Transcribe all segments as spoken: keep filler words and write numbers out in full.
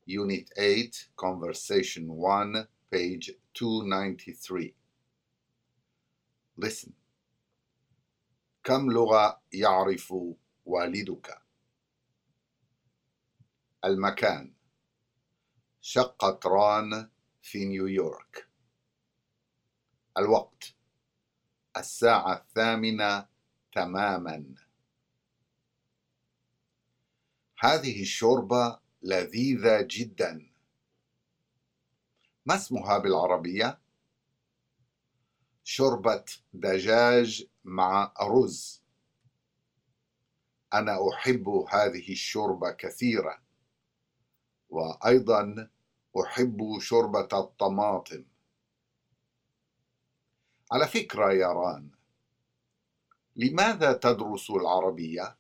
Unit eight, Conversation one, page two ninety-three. Listen. كم لغة يعرف والدك؟ المكان: شقة ران في نيويورك. الوقت: الساعة الثامنة تماما. هذه الشوربة لذيذة جدا. ما اسمها بالعربية؟ شوربة دجاج مع رز. أنا أحب هذه الشوربة كثيرا، وأيضا أحب شوربة الطماطم. على فكرة يا ران، لماذا تدرس العربية؟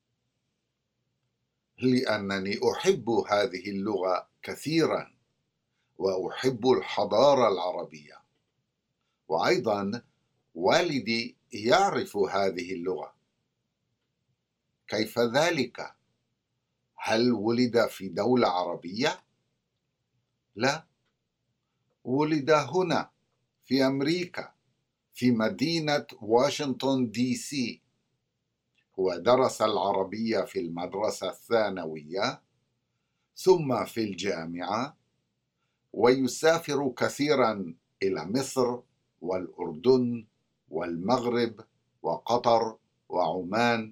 لأنني أحب هذه اللغة كثيرا، وأحب الحضارة العربية، وأيضا والدي يعرف هذه اللغة. كيف ذلك؟ هل ولد في دولة عربية؟ لا، ولد هنا في أمريكا في مدينة واشنطن دي سي. هو درس العربية في المدرسة الثانوية ثم في الجامعة، ويسافر كثيرا إلى مصر والأردن والمغرب وقطر وعمان.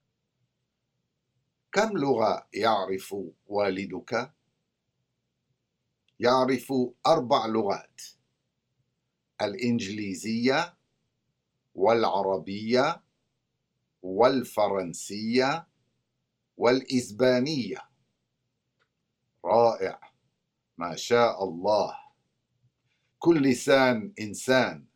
كم لغة يعرف والدك؟ يعرف أربع لغات: الإنجليزية والعربية والفرنسية والإسبانية. رائع، ما شاء الله. كل لسان إنسان.